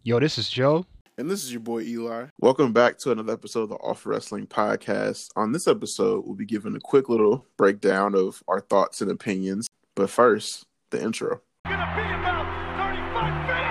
Yo, this is Joe. And this is your boy Eli. Welcome back to another episode of the Off Wrestling Podcast. On this episode, we'll be giving a quick little breakdown of our thoughts and opinions. But first, the intro. Gonna be about 35 feet.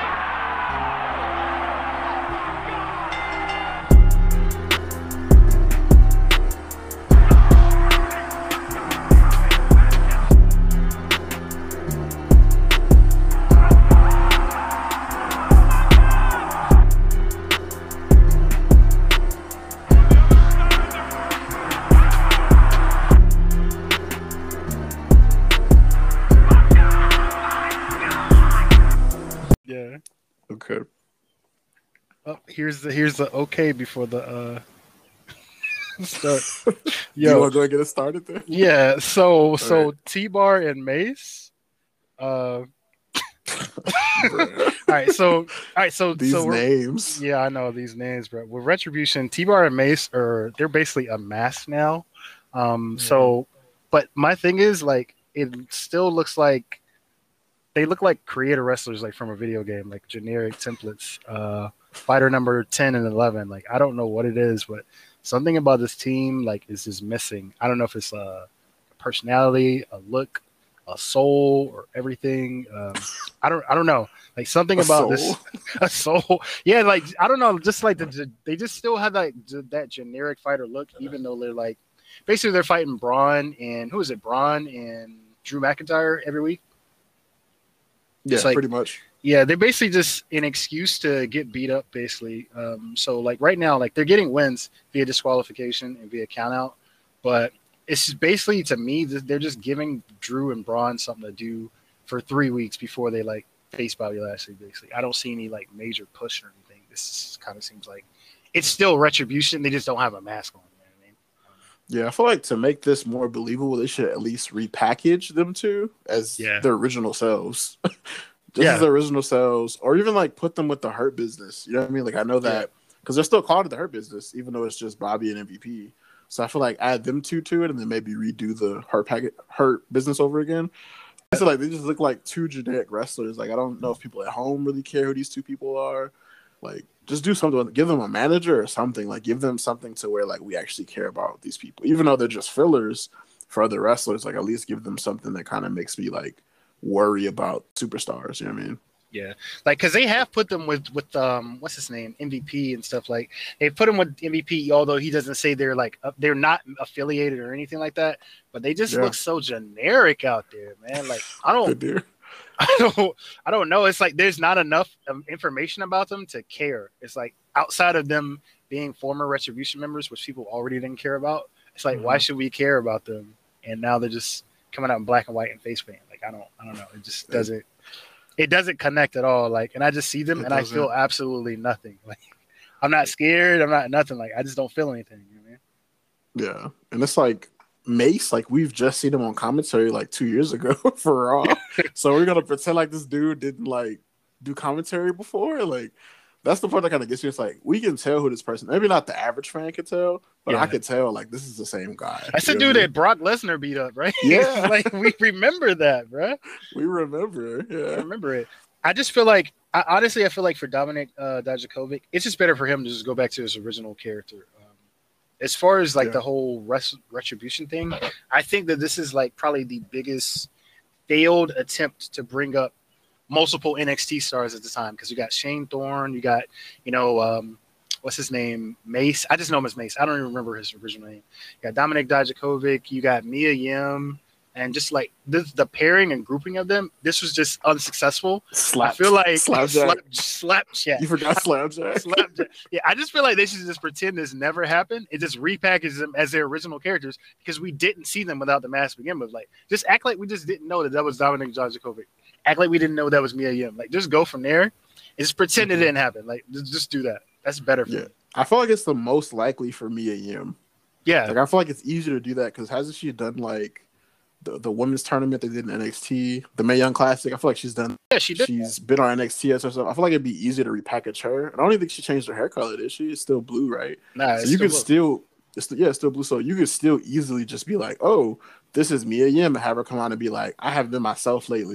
Yeah. Okay. Oh, here's the okay before the start. You want to go and get it started there? Yeah. So right. T-Bar and Mace. All Bruh. right. So These we're- names. Yeah, I know these names, bro. With Retribution, T-Bar and Mace they're basically a mask now. So, but my thing is like it still looks like they look like creator wrestlers, like from a video game, like generic templates. Fighter number 10 and 11. Like I don't know what it is, but something about this team like is just missing. I don't know if it's a personality, a look, a soul, or everything. I don't know. Like something about this, a soul. Yeah, like I don't know. Just like they just still have that generic fighter look, even though they're like basically they're fighting Braun and who is it? Braun and Drew McIntyre every week. Yeah, It's like- pretty much. Yeah, they're basically just an excuse to get beat up, basically. So, like, right now, like, they're getting wins via disqualification and via countout. But it's just basically, to me, they're just giving Drew and Braun something to do for 3 weeks before they, like, face Bobby Lashley, basically. I don't see any, like, major push or anything. This kind of seems like it's still Retribution. They just don't have a mask on. You know what I mean? Yeah, I feel like to make this more believable, they should at least repackage them two as their original selves. As their original selves, or even like put them with the Hurt Business. You know what I mean? Like I know that because they're still called the Hurt Business, even though it's just Bobby and MVP. So I feel like add them two to it, and then maybe redo the Hurt Business over again. I feel like they just look like two generic wrestlers. Like I don't know if people at home really care who these two people are. Like just do something. Give them a manager or something. Like give them something to where like we actually care about these people, even though they're just fillers for other wrestlers. Like at least give them something that kind of makes me like worry about superstars, you know what I mean? Yeah, like because they have put them with what's his name, MVP and stuff. Like they put him with MVP, although he doesn't say they're like they're not affiliated or anything like that. But they just look so generic out there, man. Like I don't know. It's like there's not enough information about them to care. It's like outside of them being former Retribution members, which people already didn't care about. It's like why should we care about them? And now they're just coming out in black and white and face paint. Like I don't know. It just doesn't connect at all. Like, and I just see them and I feel absolutely nothing. Like I'm not scared. I'm not nothing. Like I just don't feel anything. You know what I mean? Yeah, and it's like Mace. Like we've just seen him on commentary like 2 years ago for Raw. So we're gonna pretend like this dude didn't like do commentary before. Like that's the part that kind of gets you. It's like we can tell who this person. Maybe not the average fan could tell, but I could tell like this is the same guy. That's the dude that Brock Lesnar beat up, right? Yeah, like we remember that, bro. We remember. Yeah, I remember it. I just feel like, honestly, I feel like for Dominik Dijakovic, it's just better for him to just go back to his original character. As far as like the whole Retribution thing, I think that this is like probably the biggest failed attempt to bring up multiple NXT stars at the time, because you got Shane Thorne, you got what's his name, Mace. I just know him as Mace. I don't even remember his original name. You got Dominik Dijakovic, you got Mia Yim, and just like the pairing and grouping of them, this was just unsuccessful. I feel like Slapjack. You forgot Slapjack. Slapjack. Yeah, I just feel like they should just pretend this never happened and just repackage them as their original characters, because we didn't see them without the mask to begin with. Like, just act like we just didn't know that was Dominik Dijakovic. Act like we didn't know that was Mia Yim. Like, just go from there and just pretend it didn't happen. Like, just do that. That's better for me. I feel like it's the most likely for Mia Yim. Yeah. Like, I feel like it's easier to do that because hasn't she done, like, the women's tournament they did in NXT, the Mae Young Classic? I feel like she's done. Yeah, she did. She's been on NXT or something. I feel like it'd be easier to repackage her. And I don't even think she changed her hair color, did she? It's still blue, right? Nah, so you could still... It's still blue. So you could still easily just be like, oh, this is Mia Yim, and have her come on and be like, I haven't been myself lately.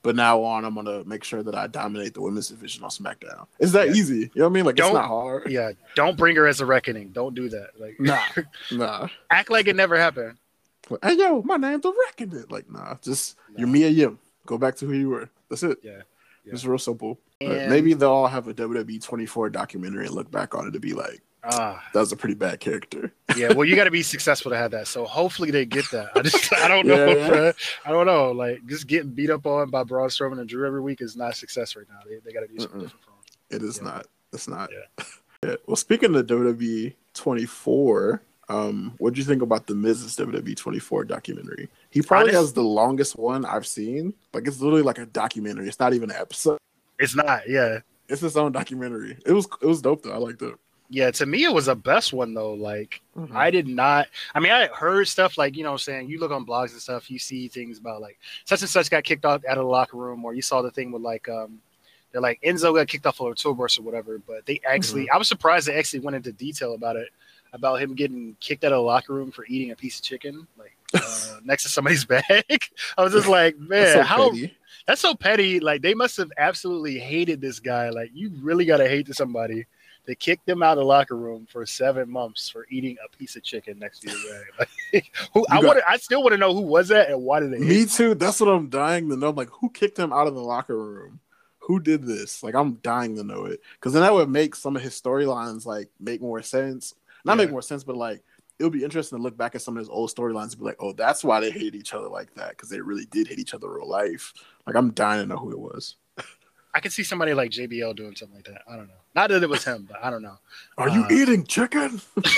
but now on, I'm gonna make sure that I dominate the women's division on SmackDown. It's that easy. You know what I mean? Like, it's not hard. Yeah, don't bring her as a reckoning. Don't do that. Like, nah. Act like it never happened. Like, hey, yo, my name's the Reckoning. Like, just you're Mia Yim. Go back to who you were. That's it. Yeah. It's real simple. Maybe they'll all have a WWE 24 documentary and look back on it to be like, that was a pretty bad character. Yeah, well, you got to be successful to have that. So hopefully they get that. I don't know. I don't know. Like, just getting beat up on by Braun Strowman and Drew every week is not success right now. They got to do something different from it. It is not. It's not. Yeah. Well, speaking of WWE 24, what do you think about the Miz's WWE 24 documentary? He probably has the longest one I've seen. Like, it's literally like a documentary. It's not even an episode. It's not. Yeah. It's its own documentary. It was dope though. I liked it. Yeah, to me, it was the best one, though. Like, I did not. I mean, I heard stuff like, you know what I'm saying? You look on blogs and stuff, you see things about, like, such and such got kicked out of the locker room, or you saw the thing with, like, they're like, Enzo got kicked off of a tour bus or whatever. But they actually, I was surprised they actually went into detail about it, about him getting kicked out of the locker room for eating a piece of chicken, like, next to somebody's bag. I was just like, man, that's so petty. Like, they must have absolutely hated this guy. Like, you really got to hate somebody. They kicked him out of the locker room for 7 months for eating a piece of chicken next to your bag. Like, I still want to know who was that and why did they? Me too. That's what I'm dying to know. Like, who kicked him out of the locker room? Who did this? Like, I'm dying to know it, because then that would make some of his storylines like make more sense. Not make more sense, but like it would be interesting to look back at some of his old storylines and be like, oh, that's why they hate each other like that, because they really did hate each other in real life. Like, I'm dying to know who it was. I could see somebody like JBL doing something like that. I don't know. Not that it was him, but I don't know. Are you eating chicken?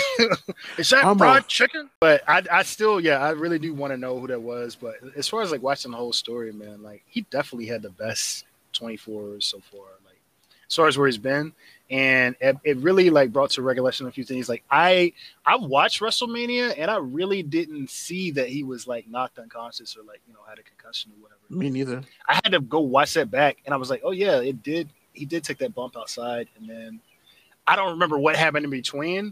Is that fried chicken? But I still, I really do want to know who that was. But as far as like watching the whole story, man, like he definitely had the best 24 so far. Like as far as where he's been, and it really like brought to recollection a few things. Like I watched WrestleMania, and I really didn't see that he was like knocked unconscious or like had a concussion or whatever. Me neither. I had to go watch that back, and I was like, oh yeah, it did. He did take that bump outside, and then I don't remember what happened in between,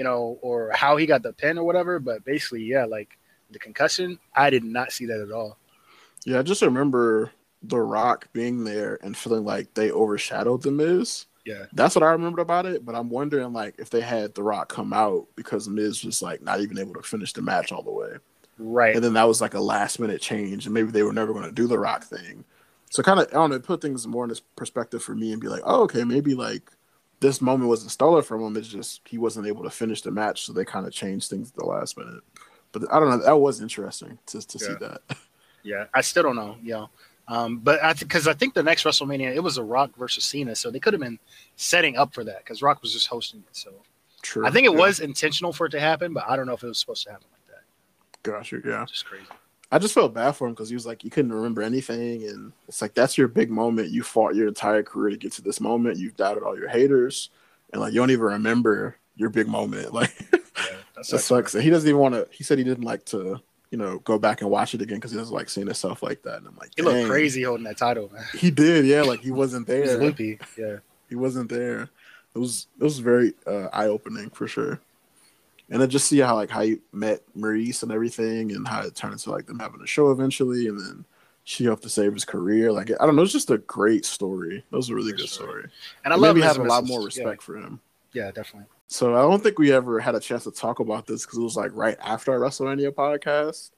or how he got the pin or whatever. But basically, like the concussion, I did not see that at all. Yeah, I just remember The Rock being there and feeling like they overshadowed The Miz. Yeah, that's what I remembered about it. But I'm wondering like if they had The Rock come out because Miz was like not even able to finish the match all the way. Right. And then that was like a last minute change, and maybe they were never going to do the Rock thing. So kind of, I don't know, put things more in this perspective for me and be like, oh, okay, maybe like this moment wasn't stolen from him. It's just he wasn't able to finish the match, so they kind of changed things at the last minute. But I don't know, that was interesting to see that. Yeah, I still don't know, but because I think the next WrestleMania, it was a Rock versus Cena, so they could have been setting up for that because Rock was just hosting it. So true. I think it was intentional for it to happen, but I don't know if it was supposed to happen like that. Gotcha, yeah. Just crazy. I just felt bad for him because he was like, you couldn't remember anything. And it's like, that's your big moment. You fought your entire career to get to this moment. You've doubted all your haters. And like, you don't even remember your big moment. Like, that sucks. And he doesn't even want to, he said he didn't like to, go back and watch it again because he doesn't like seeing himself like that. And I'm like, he looked crazy holding that title, man. He did. Yeah. Like he wasn't there. He was loopy. Yeah. He wasn't there. It was very eye-opening for sure. And I just see how he met Maurice and everything, and how it turned into like them having a show eventually, and then she helped to save his career. Like I don't know, it's just a great story. It was a really good story, and I love me having a lot more respect for him. Yeah, definitely. So I don't think we ever had a chance to talk about this because it was like right after our WrestleMania podcast.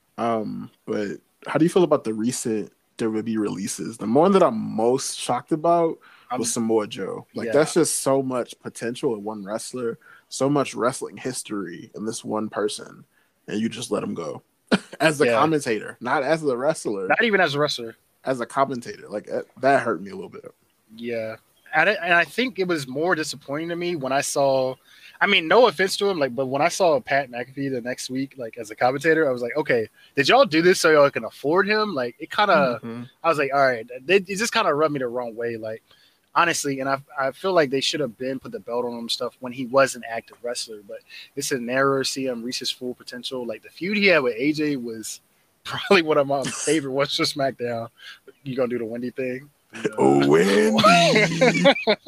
But how do you feel about the recent WWE releases? The one that I'm most shocked about was Samoa Joe. Like that's just so much potential in one wrestler. So much wrestling history in this one person, and you just let him go as the commentator, not as the wrestler. Not even as a wrestler. As a commentator. Like, that hurt me a little bit. Yeah. And I think it was more disappointing to me when I saw, I mean, no offense to him, but when I saw Pat McAfee the next week, as a commentator, I was like, okay, did y'all do this so y'all can afford him? Like, it kind of, I was like, all right, it just kind of rubbed me the wrong way. Like, honestly, and I feel like they should have put the belt on him stuff when he was an active wrestler, but it's an error to see him reach his full potential. Like the feud he had with AJ was probably one of my favorite ones for SmackDown. You gonna do the Wendy thing? Oh, Wendy!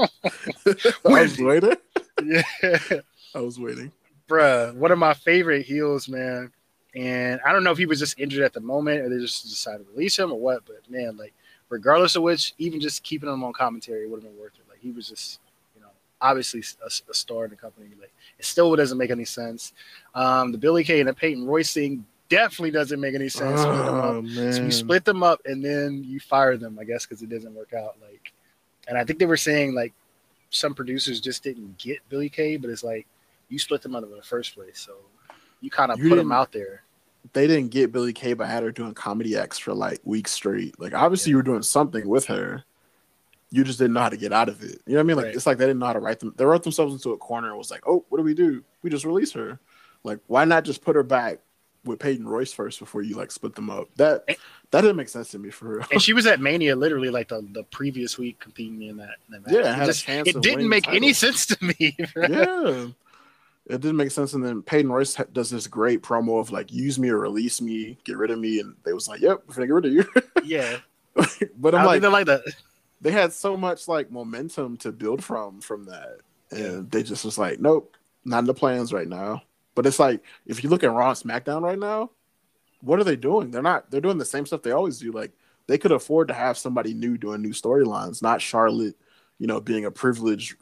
I was waiting. Yeah, I was waiting. Bruh, one of my favorite heels, man. And I don't know if he was just injured at the moment or they just decided to release him or what, but man, like regardless of which, even just keeping him on commentary would have been worth it. Like, he was just, obviously a star in the company. Like, it still doesn't make any sense. The Billy Kay and the Peyton Royce thing definitely doesn't make any sense. So you split them up and then you fire them, I guess, because it doesn't work out. Like, and I think they were saying like some producers just didn't get Billy Kay, but it's like you split them up in the first place, so you kind of put them out there. They didn't get Billy Kay, but had her doing comedy acts for like weeks straight. Like, obviously you were doing something with her. You just didn't know how to get out of it. You know what I mean? Like, It's like they didn't know how to write them. They wrote themselves into a corner and was like, oh, what do? We just release her. Like, why not just put her back with Peyton Royce first before you like split them up? That didn't make sense to me, for real. And she was at Mania literally like the previous week competing in that match. Yeah, it didn't make any sense to me. Yeah. It didn't make sense. And then Peyton Royce does this great promo of like, use me or release me, get rid of me. And they was like, yep, we're gonna get rid of you. Yeah. But I'm like that. They had so much like momentum to build from that, and they just was like, nope, not in the plans right now. But it's like, if you look at Raw and SmackDown right now, what are they doing? They're doing the same stuff they always do. Like, they could afford to have somebody new doing new storylines, not Charlotte, being a privileged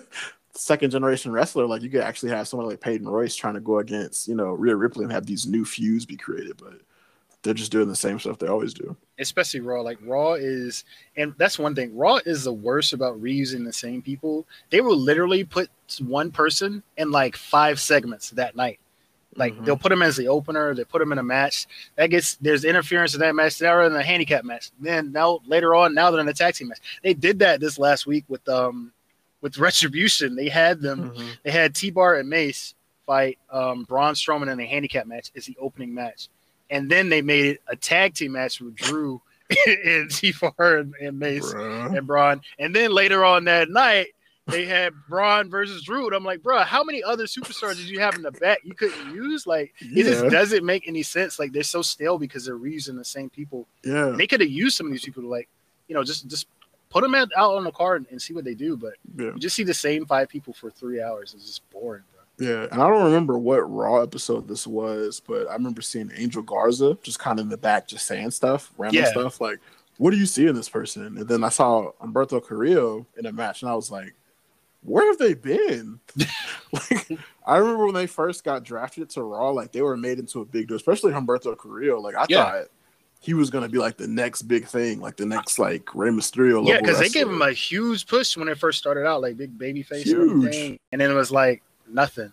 second generation wrestler. Like, you could actually have someone like Peyton Royce trying to go against, Rhea Ripley and have these new feuds be created, but they're just doing the same stuff they always do. Especially Raw. Like, Raw is, and that's one thing. Raw is the worst about reusing the same people. They will literally put one person in like 5 segments that night. Like, they'll put them as the opener. They put them in a match. There's interference in that match. They're in a handicap match. Then later on, now they're in a tag team match. They did that this last week with Retribution. They had them. They had T-Bar and Mace fight Braun Strowman in a handicap match as the opening match. And then they made it a tag team match with Drew and T-Bar and Mace and Braun. And then later on that night, they had Braun versus Drew. And I'm like, bro, how many other superstars did you have in the back you couldn't use? Like, it just doesn't make any sense. Like, they're so stale because they're reusing the same people. Yeah. They could have used some of these people to, like, just put them out on the card and see what they do. But you just see the same 5 people for 3 hours. It's just boring, bro. Yeah, and I don't remember what Raw episode this was, but I remember seeing Angel Garza just kind of in the back just saying stuff, random stuff, like, what do you see in this person? And then I saw Humberto Carrillo in a match, and I was like, where have they been? Like, I remember when they first got drafted to Raw, like, they were made into a big deal, especially Humberto Carrillo. Like, I thought he was going to be, like, the next big thing, like, the next, like, Rey Mysterio level. Yeah, because they gave him a huge push when they first started out, like, big baby face and everything. And then it was like, nothing.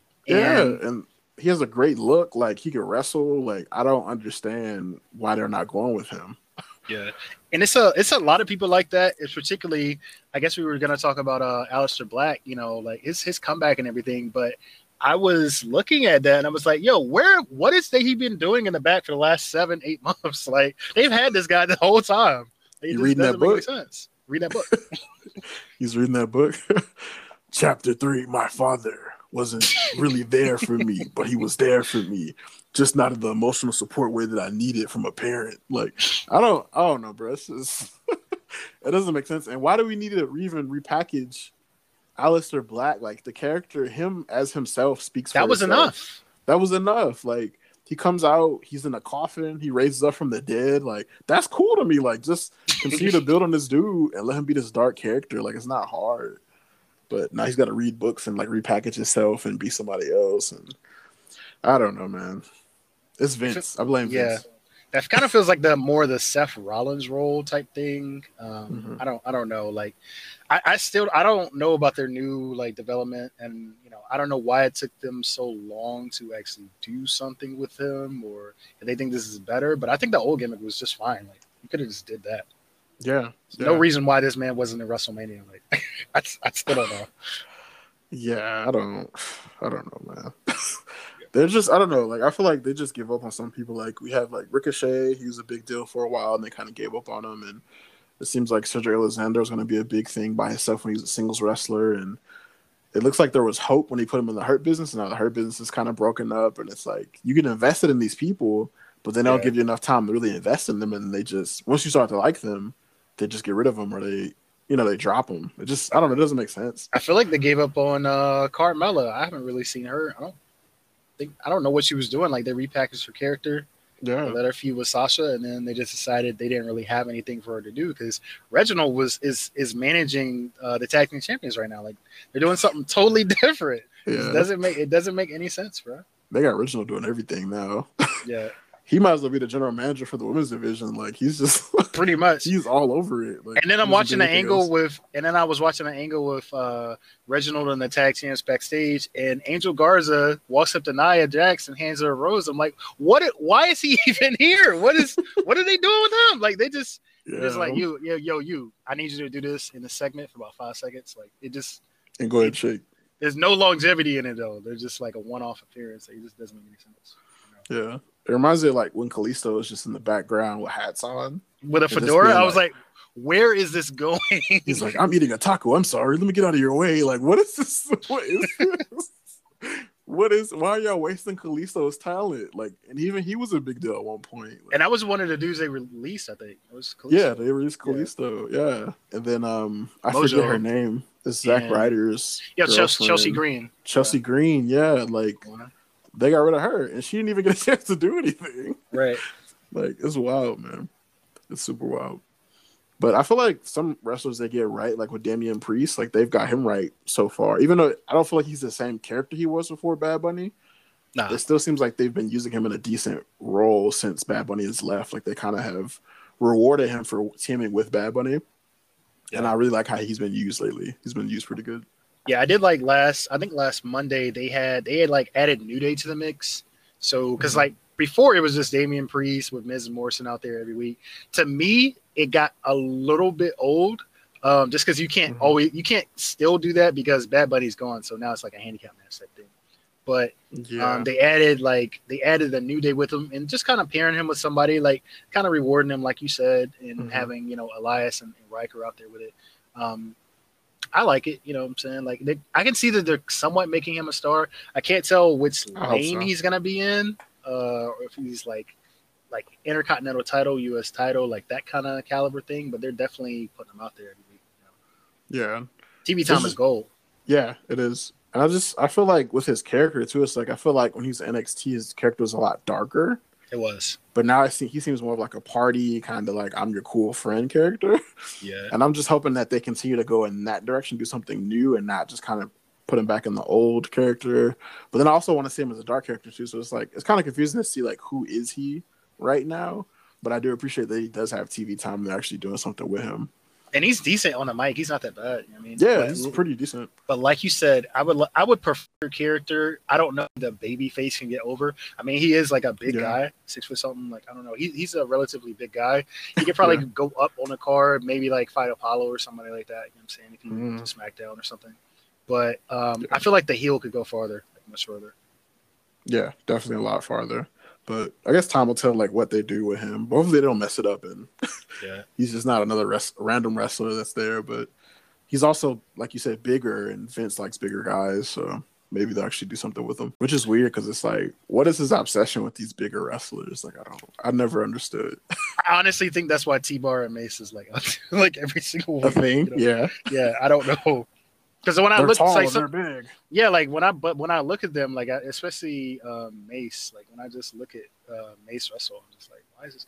And he has a great look. Like, he can wrestle. Like, I don't understand why they're not going with him. Yeah, and it's a lot of people like that. It's particularly, I guess we were gonna talk about Aleister Black. Like his comeback and everything. But I was looking at that and I was like, yo, what is he been doing in the back for the last 7-8 months? Like, they've had this guy the whole time. You reading that book? Read that book. He's reading that book. Chapter 3, my father wasn't really there for me, but he was there for me, just not in the emotional support way that I needed from a parent. Like, I don't know, bro. It's just, it doesn't make sense. And why do we need to even repackage Aleister Black? Like, the character, him as himself, speaks for That was himself. enough. That was enough. Like, he comes out, he's in a coffin, he raises up from the dead. Like, that's cool to me. Like, just continue to build on this dude and let him be this dark character. Like, it's not hard. But now he's got to read books and like repackage himself and be somebody else. And I don't know, man. It's Vince. I blame Vince. That kind of feels like the Seth Rollins role type thing. I don't know. Like, I don't know about their new like development, and I don't know why it took them so long to actually do something with him, or if they think this is better. But I think the old gimmick was just fine. Like, you could have just did that. Yeah. No reason why this man wasn't in WrestleMania. Like, I still don't know. Yeah, I don't know, man. They're just, I don't know. Like, I feel like they just give up on some people. Like, we have like Ricochet. He was a big deal for a while, and they kind of gave up on him. And it seems like Cedric Alexander is going to be a big thing by himself when he's a singles wrestler. And it looks like there was hope when he put him in the Hurt Business. And now the Hurt Business is kind of broken up. And it's like, you get invested in these people, but they don't give you enough time to really invest in them. And they just, once you start to like them, they just get rid of them, or they drop them. It just, I don't know. It doesn't make sense. I feel like they gave up on Carmella. I haven't really seen her. I don't know what she was doing. Like, they repackaged her character. Yeah. They let her feud with Sasha, and then they just decided they didn't really have anything for her to do because Reginald is managing the tag team champions right now. Like they're doing something totally different. Yeah. It doesn't make any sense, bro. They got Reginald doing everything now. Yeah. He might as well be the general manager for the women's division. Like he's just pretty much he's all over it. Like, and then I was watching an angle with Reginald and the tag teams backstage, and Angel Garza walks up to Nia Jax and hands her a rose. I'm like, why is he even here? What are they doing with him? Like they just it's like you. I need you to do this in a segment for about 5 seconds. Like it just and go ahead and shake. There's no longevity in it though. There's just like a one-off appearance. Like, it just doesn't make any sense. Yeah. It reminds me of like when Kalisto was just in the background with hats on. With a fedora. I was like, where is this going? He's like, I'm eating a taco. I'm sorry. Let me get out of your way. Like, what is this? What is this? Why are y'all wasting Kalisto's talent? Like, and even he was a big deal at one point. Like, and that was one of the dudes they released, I think. It was Kalisto. Yeah, they released Kalisto. Yeah. And then I forget her name. It's Zack Ryder's. Yeah, Chelsea Green. Chelsea Green, yeah. Like they got rid of her and she didn't even get a chance to do anything. Right. Like it's wild, man. It's super wild. But I feel like some wrestlers they get right, like with Damian Priest, like they've got him right so far. Even though I don't feel like he's the same character he was before Bad Bunny. It still seems like they've been using him in a decent role since Bad Bunny has left. Like they kind of have rewarded him for teaming with Bad Bunny. Yeah. And I really like how he's been used lately. He's been used pretty good. Yeah, I did like last Monday they had like added New Day to the mix. So because like before it was just Damian Priest with Miz and Morrison out there every week. To me, it got a little bit old. Just because you can't still do that because Bad Bunny's gone. So now it's like a handicap match type thing. But they added a New Day with him and just kind of pairing him with somebody, like kind of rewarding him, like you said, and having Elias and Riker out there with it. I like it, you know what I'm saying? Like I can see that they're somewhat making him a star. I can't tell which lane he's gonna be in, or if he's like Intercontinental title, US title, like that kind of caliber thing. But they're definitely putting him out there every week. Yeah, TV time is gold. Yeah, it is. And I feel like with his character too, it's like I feel like when he was in NXT, his character was a lot darker. It was. But now he seems more of like a party kind of like I'm your cool friend character. Yeah. And I'm just hoping that they continue to go in that direction, do something new, and not just kind of put him back in the old character. But then I also want to see him as a dark character too. So it's like it's kind of confusing to see like who is he right now. But I do appreciate that he does have TV time and they're actually doing something with him. And he's decent on the mic. He's not that bad. I mean, yeah, he's pretty decent. But like you said, I would prefer character. I don't know if the baby face can get over. I mean, he is like a big guy, 6 foot something. Like I don't know. He's a relatively big guy. He could probably go up on the card, maybe like fight Apollo or somebody like that. You know what I'm saying? If he went to SmackDown or something. But I feel like the heel could go farther, like much further. Yeah, definitely a lot farther. But I guess time will tell like what they do with him. Hopefully they don't mess it up and he's just not another random wrestler that's there. But he's also, like you said, bigger and Vince likes bigger guys. So maybe they'll actually do something with him, which is weird because it's like, what is his obsession with these bigger wrestlers? Like, I never understood. I honestly think that's why T-Bar and Mace is like every single one. Thing. Yeah. Yeah. I don't know. Because when I look, tall, like, they're big. Yeah, like when I look at them, like especially Mace, like when I just look at Mace wrestle, I'm just like, why is this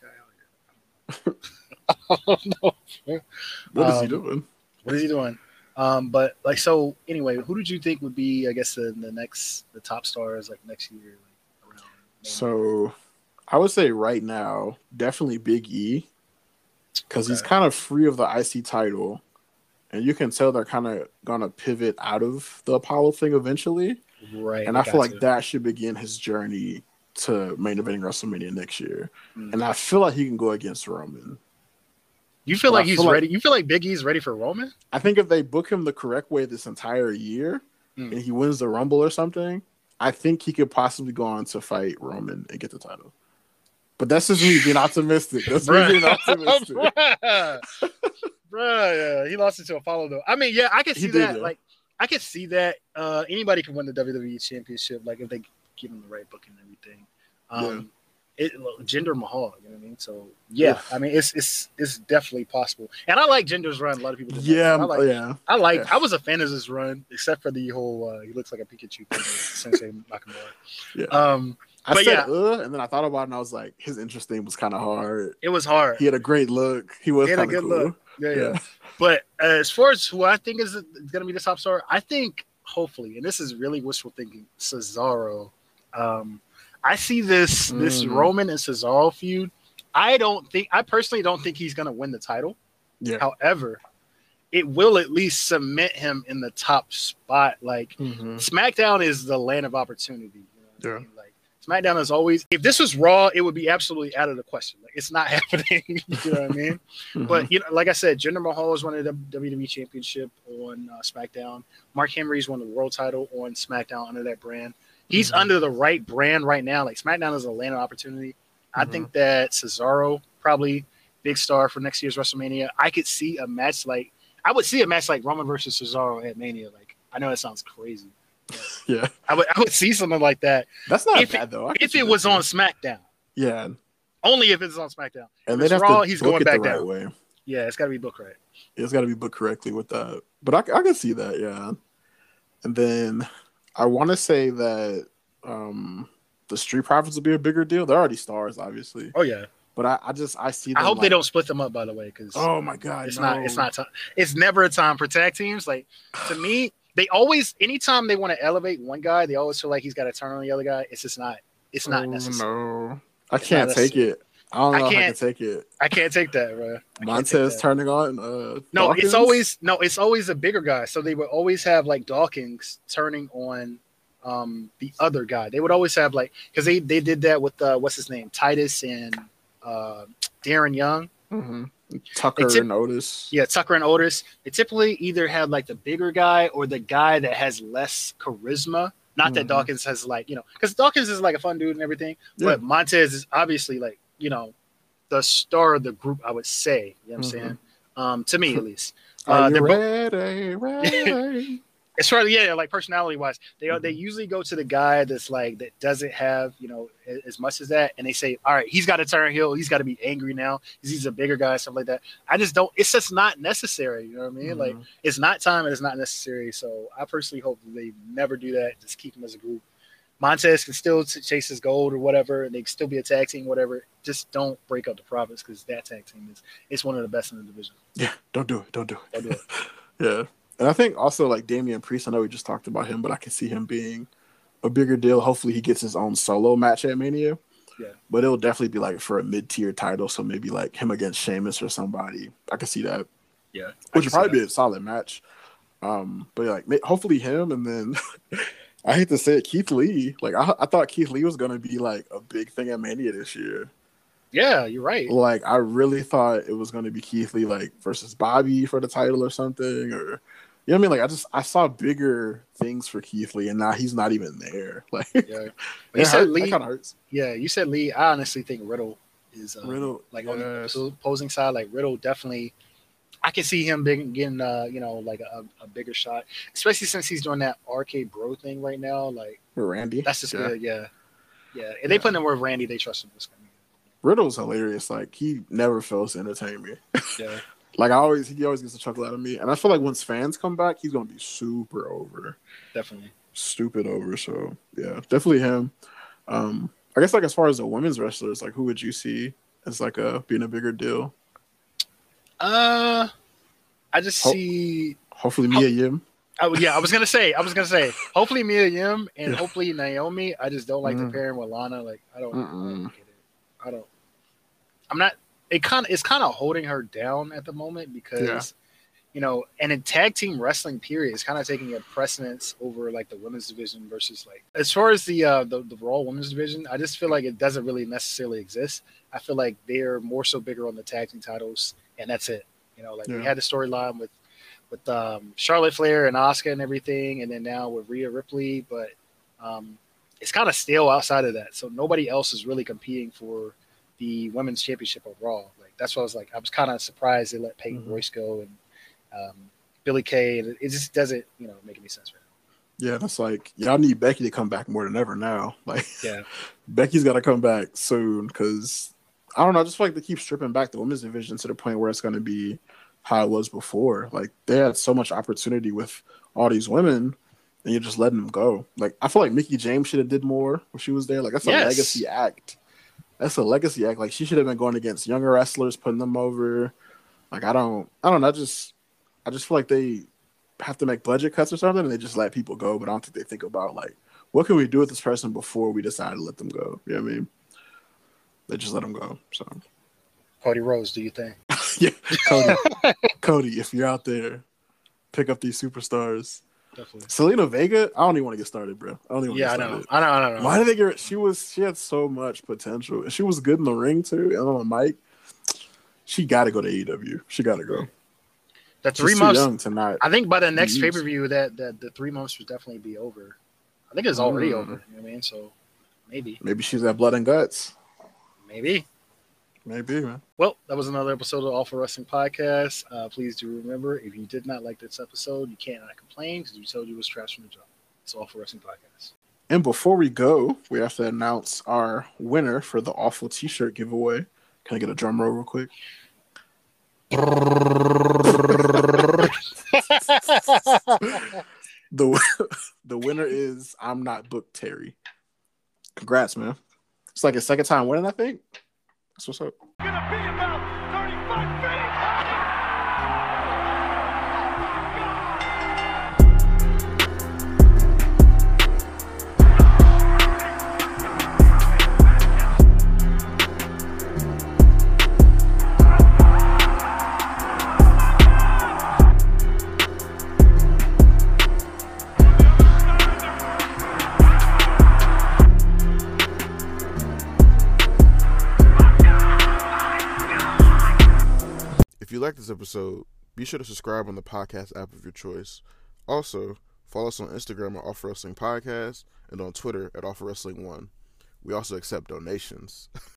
guy out here? I don't know. What is he doing? What is he doing? But like, so anyway, who did you think would be, I guess, the top stars like next year? Like, around so, I would say right now, definitely Big E, because he's kind of free of the IC title. And you can tell they're kind of going to pivot out of the Apollo thing eventually. Right. And I feel like that should begin his journey to main eventing WrestleMania next year. And I feel like he can go against Roman. You feel like he's ready? You feel like Big E's ready for Roman? I think if they book him the correct way this entire year and he wins the Rumble or something, I think he could possibly go on to fight Roman and get the title. But that's just me being optimistic. That's me being optimistic. Bruh, yeah, he lost it to Apollo though. I mean, yeah, I can see that. Like, I can see that. Anybody can win the WWE Championship, like if they give him the right book and everything. Jinder Mahal, you know what I mean? So yeah, I mean it's definitely possible. And I like Jinder's run. A lot of people didn't I was a fan of his run, except for the whole he looks like a Pikachu thing with Sensei Nakamura. I said, and then I thought about it, and I was like, his interesting was kind of hard. It was hard. He had a great look. He was kind of cool. Look. Yeah. But as far as who I think is going to be the top star, I think hopefully, and this is really wishful thinking, Cesaro. I see this Roman and Cesaro feud. I personally don't think he's going to win the title. Yeah. However, it will at least cement him in the top spot. Like SmackDown is the land of opportunity. You know what I mean? Like SmackDown is always. If this was Raw, it would be absolutely out of the question. Like it's not happening. You know what I mean? But like I said, Jinder Mahal has won the WWE Championship on SmackDown. Mark Henry's won the World Title on SmackDown under that brand. He's under the right brand right now. Like SmackDown is a land of opportunity. I think that Cesaro probably big star for next year's WrestleMania. I would see a match like Roman versus Cesaro at Mania. Like I know that sounds crazy. Yeah, I would see something like that. That's not bad though. If it was on SmackDown, yeah, only if it's on SmackDown. And then Raw, he's going back down. Way. Yeah, it's got to be booked right. It's got to be booked correctly with that. But I can see that, yeah. And then I want to say that the Street Profits will be a bigger deal. They're already stars, obviously. Oh yeah. But I see them. I hope they don't split them up, by the way, because oh my god, it's not time. It's never a time for tag teams. Like to me. They always, anytime they want to elevate one guy, they always feel like he's got to turn on the other guy. It's just not. It's not necessary. No, I can't take it. I don't know if I can take it. I can't take that, bro. Montez turning on. No, Dawkins? it's always a bigger guy. So they would always have like Dawkins turning on the other guy. They would always have like because they did that with what's his name, Titus and Darren Young. Tucker and Otis. Yeah, Tucker and Otis. They typically either have like the bigger guy or the guy that has less charisma. Not that Dawkins has like, because Dawkins is like a fun dude and everything, but Montez is obviously like, the star of the group, I would say. You know what I'm saying? To me, at least. Are you ready? As far as like personality wise, they usually go to the guy that's like that doesn't have as much as that, and they say, all right, he's got to turn heel, he's got to be angry now because he's a bigger guy, stuff like that. I just don't. It's just not necessary. You know what I mean? Like it's not time and it's not necessary. So I personally hope that they never do that. Just keep them as a group. Montez can still chase his gold or whatever, and they can still be a tag team, whatever. Just don't break up the Profits because that tag team it's one of the best in the division. Yeah, don't do it. Yeah. And I think also like Damian Priest, I know we just talked about him, but I can see him being a bigger deal. Hopefully he gets his own solo match at Mania. Yeah. But it'll definitely be like for a mid-tier title. So maybe like him against Sheamus or somebody. I can see that. Yeah. Which would probably be a solid match. But like hopefully him, and then I hate to say it, Keith Lee. Like I thought Keith Lee was gonna be like a big thing at Mania this year. Yeah, you're right. Like I really thought it was gonna be Keith Lee like versus Bobby for the title or something, or you know what I mean? Like I saw bigger things for Keith Lee, and now he's not even there. Like, yeah, you said Lee. That kind of hurts. Yeah, you said Lee. I honestly think Riddle is like on the opposing side. Like Riddle definitely, I can see him getting like a bigger shot, especially since he's doing that RK Bro thing right now. Like Randy, that's just good. Yeah. And they put in with Randy. They trust him. Riddle's hilarious. Like he never fails to entertain me. Yeah. Like he always gets a chuckle out of me, and I feel like once fans come back, he's gonna be super over. Definitely, stupid over. So yeah, definitely him. I guess like as far as the women's wrestlers, like who would you see as like being a bigger deal? I just see hopefully Mia Yim. I was gonna say hopefully Mia Yim and hopefully Naomi. I just don't like the pairing with Lana. Like I don't get it. I'm not. It's kind of holding her down at the moment because, and in tag team wrestling period, it's kind of taking a precedence over like the women's division versus like as far as the Raw women's division. I just feel like it doesn't really necessarily exist. I feel like they're more so bigger on the tag team titles, and that's it. We had the storyline with Charlotte Flair and Asuka and everything, and then now with Rhea Ripley, but it's kind of stale outside of that. So nobody else is really competing for the women's championship overall. Like that's what I was kind of surprised they let Peyton Royce go and Billie Kay, and it just doesn't make any sense right now. Yeah, that's like y'all need Becky to come back more than ever now. Like Becky's got to come back soon because I don't know. I just feel like they keep stripping back the women's division to the point where it's going to be how it was before. Like they had so much opportunity with all these women, and you're just letting them go. Like, I feel like Mickie James should have did more when she was there. Like, that's a legacy act. That's a legacy act. Like, she should have been going against younger wrestlers, putting them over. Like, I don't know. I just feel like they have to make budget cuts or something, and they just let people go. But I don't think they think about, like, what can we do with this person before we decide to let them go? You know what I mean? They just let them go. So, Cody Rhodes, do you think? Yeah, Cody, if you're out there, pick up these superstars. Definitely. Selena Vega, I don't even want to get started, bro. I don't even want to get started. I know. Why did they get her? She had so much potential. She was good in the ring too, and on the mic. She got to go to AEW. She got to go. The 3 months. Too young to not. I think by the next pay-per-view, that the 3 months would definitely be over. I think it's already over. You know what I mean? So maybe she's at Blood and Guts. Maybe, man. Well, that was another episode of All for Wrestling Podcast. Please do remember, if you did not like this episode, you cannot complain because we told you it was trash from the jump. It's All for Wrestling Podcast. And before we go, we have to announce our winner for the Awful T-shirt giveaway. Can I get a drum roll real quick? The winner is I'm Not Booked Terry. Congrats, man. It's like his second time winning, I think. That's what's up. Gonna be about 35 feet. If you like this episode, be sure to subscribe on the podcast app of your choice. Also, follow us on Instagram at Off Wrestling Podcast and on Twitter at Off Wrestling 1. We also accept donations.